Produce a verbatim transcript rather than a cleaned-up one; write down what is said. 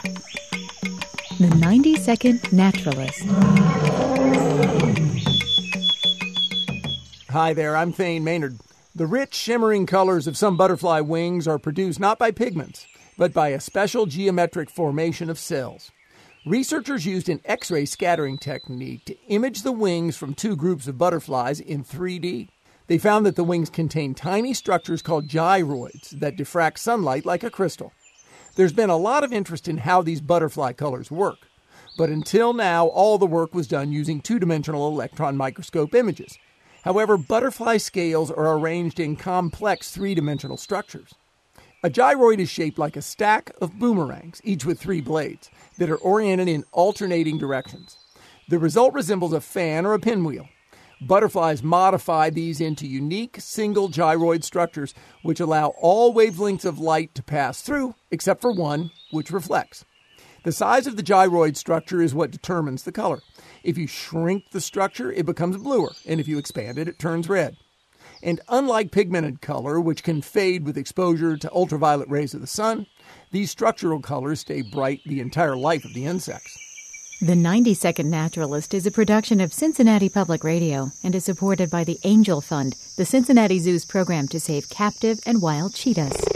The ninety second Naturalist. Hi there, I'm Thane Maynard. The rich, shimmering colors of some butterfly wings are produced not by pigments, but by a special geometric formation of cells. Researchers used an X-ray scattering technique to image the wings from two groups of butterflies in three D. They found that the wings contain tiny structures called gyroids that diffract sunlight like a crystal. There's been a lot of interest in how these butterfly colors work, but until now, all the work was done using two-dimensional electron microscope images. However, butterfly scales are arranged in complex three-dimensional structures. A gyroid is shaped like a stack of boomerangs, each with three blades, that are oriented in alternating directions. The result resembles a fan or a pinwheel. Butterflies modify these into unique single gyroid structures which allow all wavelengths of light to pass through, except for one, which reflects. The size of the gyroid structure is what determines the color. If you shrink the structure, it becomes bluer, and if you expand it, it turns red. And unlike pigmented color, which can fade with exposure to ultraviolet rays of the sun, these structural colors stay bright the entire life of the insects. The ninety second Naturalist is a production of Cincinnati Public Radio and is supported by the Angel Fund, the Cincinnati Zoo's program to save captive and wild cheetahs.